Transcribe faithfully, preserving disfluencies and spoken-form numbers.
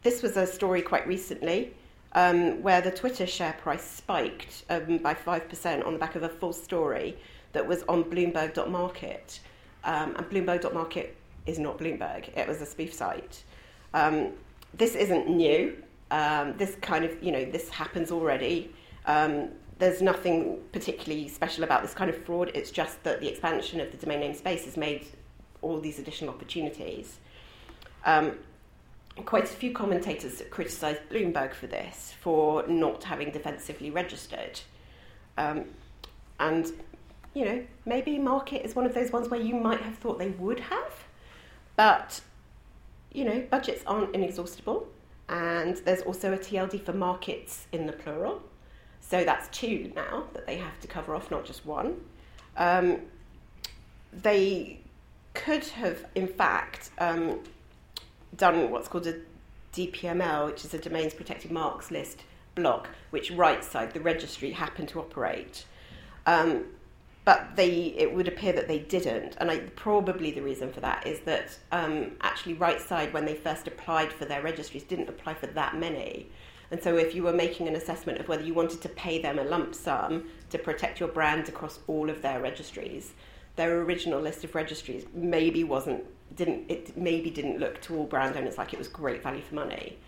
this was a story quite recently um, where the Twitter share price spiked um, by five percent on the back of a full story that was on Bloomberg dot market. Um, and Bloomberg dot market is not Bloomberg. It was a spoof site. Um, this isn't new. Um, this kind of, you know, this happens already. Um, there's nothing particularly special about this kind of fraud. It's just that the expansion of the domain name space has made all these additional opportunities. Um, quite a few commentators have criticised Bloomberg for this, for not having defensively registered. Um, and, you know, maybe Market is one of those ones where you might have thought they would have, but, you know, budgets aren't inexhaustible, and there's also a T L D for markets in the plural. So that's two now that they have to cover off, not just one. Um, they could have, in fact, um, done what's called a D P M L, which is a Domains Protected Marks List block, which RightSide, the registry, happened to operate. Um, but they, it would appear that they didn't, and I, probably the reason for that is that um, actually RightSide, when they first applied for their registries, didn't apply for that many. And so if you were making an assessment of whether you wanted to pay them a lump sum to protect your brand across all of their registries, their original list of registries maybe wasn't, didn't, it maybe didn't look to all brand owners like it was great value for money.